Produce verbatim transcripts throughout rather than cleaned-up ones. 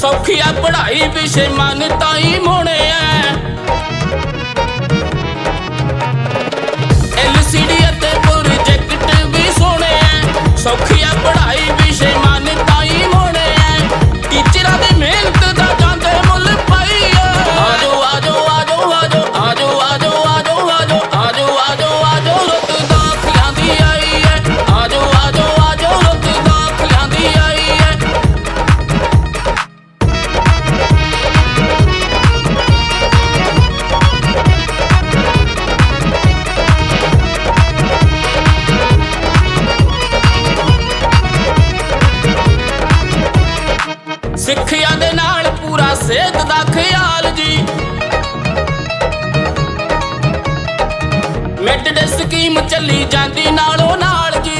सौखी आ पढ़ाई विषय मन ताई मोने एल सी डी प्रोजेक्ट भी सोने सौखी आ पढ़ाई विषय मन ताई मोने टीचर की मेहनत का जाते मुल पाई आजो आजो आजो आजो आजो आजो आजो आजो आजो आजो आजो रुत दाखिलां दी आई है आजो आजो आजो रुत दाखिलां दी आई है। सिक्खिया दे नाल पूरा सेहत दा ख्याल जी मिड डे स्कीम चली जांदी नालों नाल जी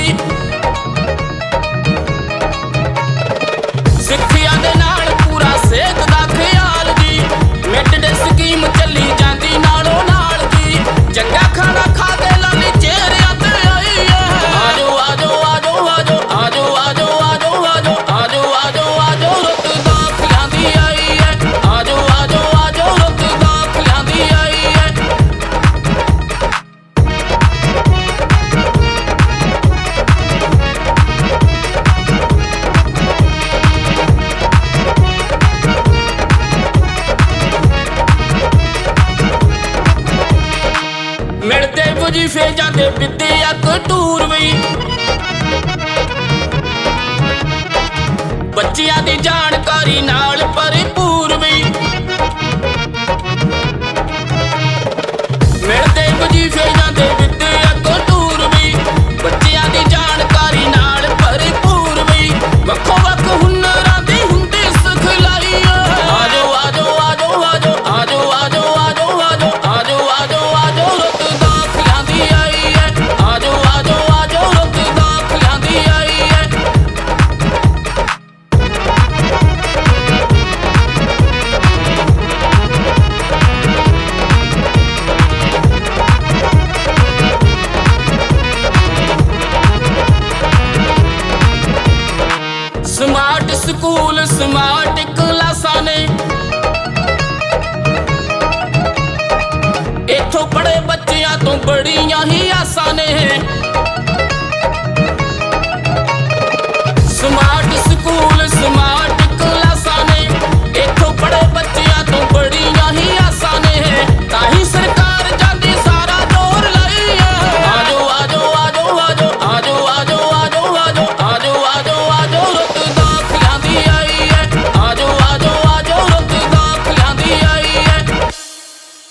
सिक्खिया दे नाल पूरा सेहत दा ख्याल जी मिड डे स्कीम चली जांदी नालों नाल जी चंगा खाना खा के लाली चेहरे ते आई है आजो आजो आजो आजो आजो आजो आजो आजो आजो आजो आजो रुत दाखिलां दी आई है आजो आजो आजो रुत दाखिलां दी आई है। मिलते वजीफे जाते विद्या टूर भी बच्चियां दी जानकारी नाल भरपूर भी मिलते वजीफे जाते विद्या टूर भी बच्चियां दी जानकारी नाल भरपूर भी वक्खो वक्ख हुनरां दी हुंदी सिखलाई आजो आजो आजो आजो आजो आजो आजो आजो आजो आजो आजो रुत दाखिलां दी आई है आजो आजो आजो रुत दाखिलां दी आई है। स्मार्ट स्कूल स्मार्ट क्लासां ने इथों पढ़े बच्चियां तो बड़ियां ही आसां